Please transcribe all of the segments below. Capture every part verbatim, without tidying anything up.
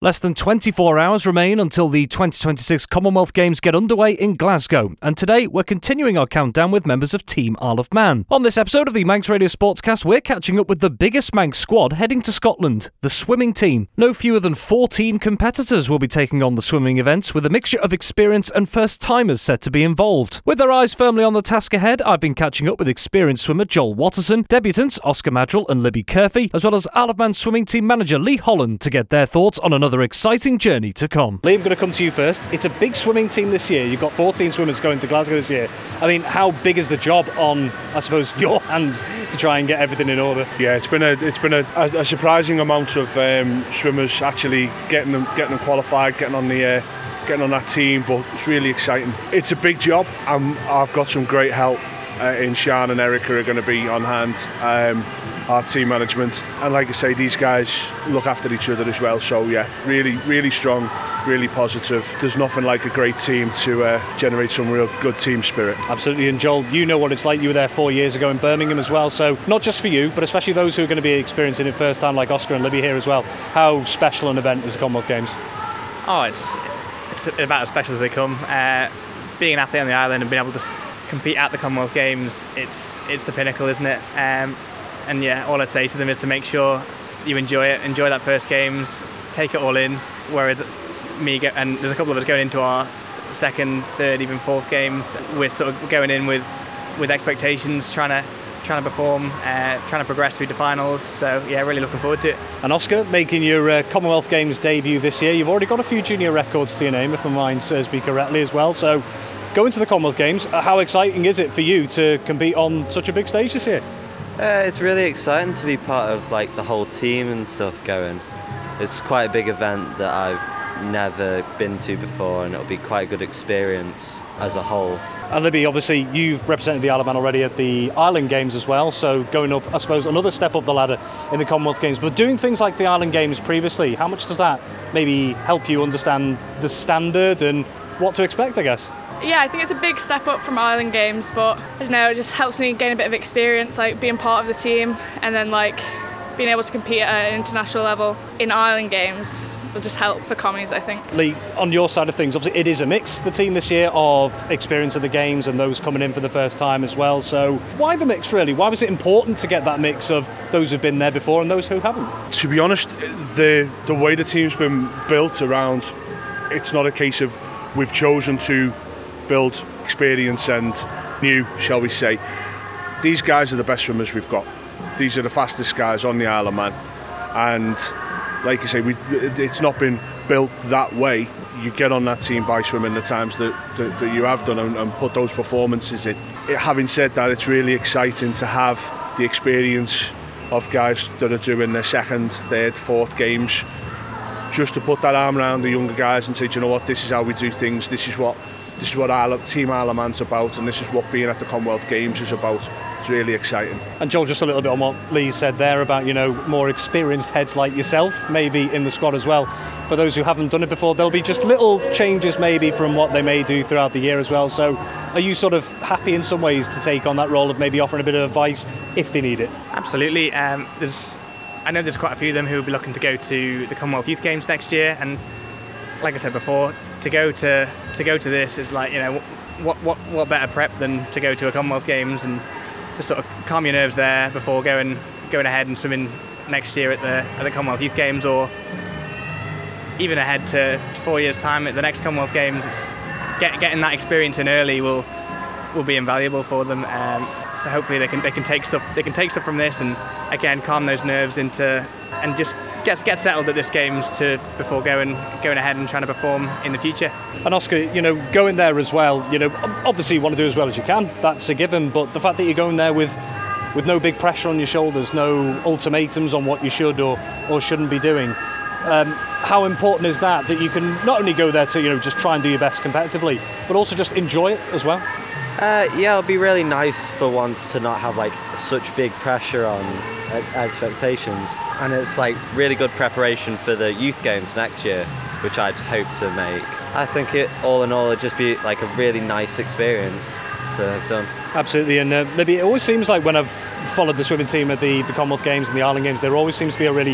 Less than twenty-four hours remain until the twenty twenty-six Commonwealth Games get underway in Glasgow, and today we're continuing our countdown with members of Team Isle of Man. On this episode of the Manx Radio Sportscast, we're catching up with the biggest Manx squad heading to Scotland, the swimming team. No fewer than fourteen competitors will be taking on the swimming events, with a mixture of experience and first-timers set to be involved. With their eyes firmly on the task ahead, I've been catching up with experienced swimmer Joel Watterson, debutants Oscar Madrill and Libby Curfey, as well as Isle of Man swimming team manager Lee Holland to get their thoughts on another exciting journey to come. Lee, I'm going to come to you first. It's a big swimming team this year. You've got fourteen swimmers going to Glasgow this year. I mean, how big is the job on, I suppose, your hands to try and get everything in order? Yeah, it's been a it's been a, a surprising amount of um, swimmers actually getting them getting them qualified, getting on the uh, getting on that team. But it's really exciting. It's a big job, and I've got some great help uh, in Sian and Erica are going to be on hand. Um, our team management, and like I say, these guys look after each other as well, so yeah, really really strong, really positive. There's nothing like a great team to uh, generate some real good team spirit. Absolutely. And Joel, you know what it's like. You were there four years ago in Birmingham as well, so not just for you, but especially those who are going to be experiencing it first time, like Oscar and Libby here as well. How special an event is the Commonwealth Games? Oh, it's it's about as special as they come. Uh, being an athlete on the island and being able to compete at the Commonwealth Games, it's it's the pinnacle, isn't it? Um, And yeah, all I'd say to them is to make sure you enjoy it, enjoy that first games, take it all in. Whereas me get, and there's a couple of us going into our second, third, even fourth games. We're sort of going in with, with expectations, trying to trying to perform, uh, trying to progress through the finals. So yeah, really looking forward to it. And Oscar, making your uh, Commonwealth Games debut this year, you've already got a few junior records to your name, if my mind serves me correctly as well. So going to the Commonwealth Games, how exciting is it for you to compete on such a big stage this year? Uh, it's really exciting to be part of like the whole team and stuff going. It's quite a big event that I've never been to before, and it'll be quite a good experience as a whole. And Libby, obviously you've represented the Isle of Man already at the Island Games as well, so going up, I suppose, another step up the ladder in the Commonwealth Games. But doing things like the Island Games previously, how much does that maybe help you understand the standard and what to expect, I guess? Yeah, I think it's a big step up from Island Games, but I don't know, it just helps me gain a bit of experience, like being part of the team, and then like being able to compete at an international level in Island Games will just help for commies, I think. Lee, on your side of things, obviously it is a mix, the team this year, of experience of the games and those coming in for the first time as well. So why the mix really? Why was it important to get that mix of those who've been there before and those who haven't? To be honest, the the way the team's been built around, it's not a case of we've chosen to build experience and new, shall we say. These guys are the best swimmers we've got. These are the fastest guys on the Isle of Man, and like you say, we, it's not been built that way. You get on that team by swimming the times that, that, that you have done and, and put those performances in. It, having said that, it's really exciting to have the experience of guys that are doing their second, third, fourth games, just to put that arm around the younger guys and say, do you know what, this is how we do things, this is what This is what Isle, Team Isle of Man's about, and this is what being at the Commonwealth Games is about. It's really exciting. And Joel, just a little bit on what Lee said there about, you know, more experienced heads like yourself, maybe in the squad as well. For those who haven't done it before, there'll be just little changes maybe from what they may do throughout the year as well. So are you sort of happy in some ways to take on that role of maybe offering a bit of advice if they need it? Absolutely. Um, there's, I know there's quite a few of them who will be looking to go to the Commonwealth Youth Games next year, and like I said before, to go to to go to this is like, you know, what what what better prep than to go to a Commonwealth Games and to sort of calm your nerves there before going going ahead and swimming next year at the at the Commonwealth Youth Games, or even ahead to four years time at the next Commonwealth Games. It's get, getting that experience in early will will be invaluable for them. Um, so hopefully they can they can take stuff they can take stuff from this and again calm those nerves into and just get get settled at this games to before going going ahead and trying to perform in the future. And Oscar, you know, going there as well, you know, obviously you want to do as well as you can, that's a given, but the fact that you're going there with with no big pressure on your shoulders, no ultimatums on what you should or or shouldn't be doing, um, how important is that, that you can not only go there to, you know, just try and do your best competitively, but also just enjoy it as well? Uh, yeah, it'll be really nice for once to not have like such big pressure on expectations, and it's like really good preparation for the youth games next year, which I'd hope to make. I think it all in all it'd just be like a really nice experience to have done. Absolutely. And uh, Libby, it always seems like when I've followed the swimming team at the, the Commonwealth Games and the Island Games, there always seems to be a really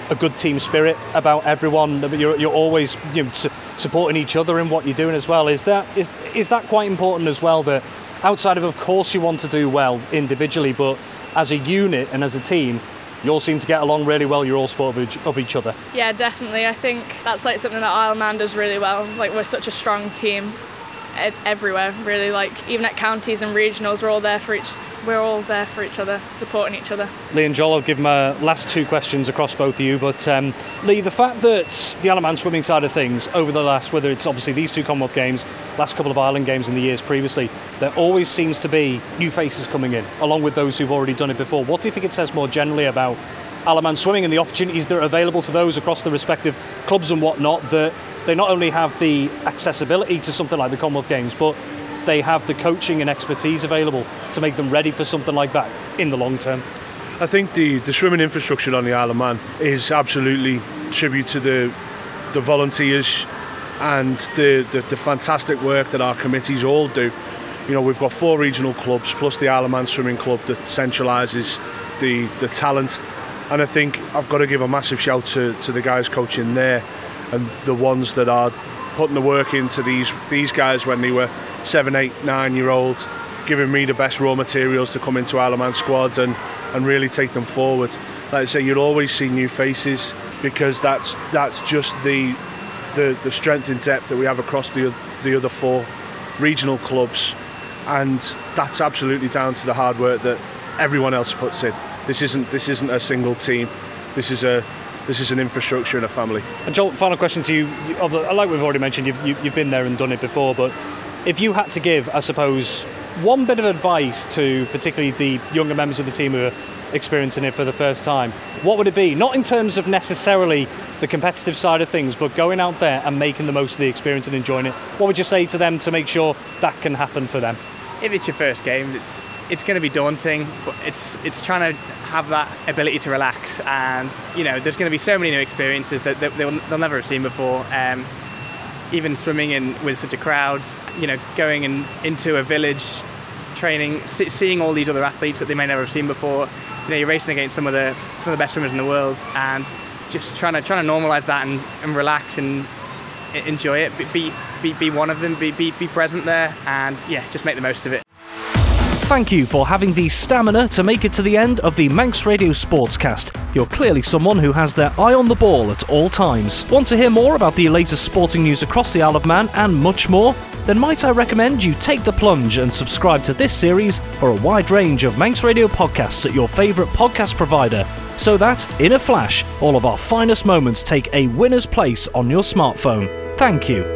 a good team spirit about everyone. You're, you're always you know, su- supporting each other in what you're doing as well. Is that is is that quite important as well? That outside of, of course, you want to do well individually, but as a unit and as a team, you all seem to get along really well. You're all supportive of each other. Yeah, definitely. I think that's like something that Isle of Man does really well. Like, we're such a strong team everywhere, really. Like, even at counties and regionals, we're all there for each. We're all there for each other, supporting each other. Lee and Joel, I'll give my last two questions across both of you. But um, Lee, the fact that the Isle of Man swimming side of things over the last, whether it's obviously these two Commonwealth Games, last couple of Ireland Games in the years previously, there always seems to be new faces coming in, along with those who've already done it before. What do you think it says more generally about Isle of Man swimming and the opportunities that are available to those across the respective clubs and whatnot, that they not only have the accessibility to something like the Commonwealth Games, but they have the coaching and expertise available to make them ready for something like that in the long term? I think the, the swimming infrastructure on the Isle of Man is absolutely tribute to the the volunteers and the, the, the fantastic work that our committees all do. You know, we've got four regional clubs plus the Isle of Man Swimming Club that centralises the, the talent. And I think I've got to give a massive shout to, to the guys coaching there and the ones that are putting the work into these these guys when they were seven, eight, nine year old, giving me the best raw materials to come into Isle of Man squads and, and really take them forward. Like I say, you'll always see new faces because that's that's just the the, the strength and depth that we have across the the other four regional clubs, and that's absolutely down to the hard work that everyone else puts in. This isn't this isn't a single team. This is a This is an infrastructure and a family. And Joel, final question to you. Like we've already mentioned, you've, you've been there and done it before, but if you had to give, I suppose, one bit of advice to particularly the younger members of the team who are experiencing it for the first time, what would it be? Not in terms of necessarily the competitive side of things, but going out there and making the most of the experience and enjoying it. What would you say to them to make sure that can happen for them? If it's your first game, it's it's going to be daunting, but it's it's trying to have that ability to relax, and you know there's going to be so many new experiences that, that they'll, they'll never have seen before. Um, even swimming in with such a crowd, you know, going in, into a village, training, see, seeing all these other athletes that they may never have seen before. You know, you're racing against some of the some of the best swimmers in the world, and just trying to trying to normalise that and, and relax and enjoy it. Be be be one of them. Be be be present there, and yeah, just make the most of it. Thank you for having the stamina to make it to the end of the Manx Radio Sportscast. You're clearly someone who has their eye on the ball at all times. Want to hear more about the latest sporting news across the Isle of Man and much more? Then might I recommend you take the plunge and subscribe to this series or a wide range of Manx Radio podcasts at your favourite podcast provider, so that, in a flash, all of our finest moments take a winner's place on your smartphone. Thank you.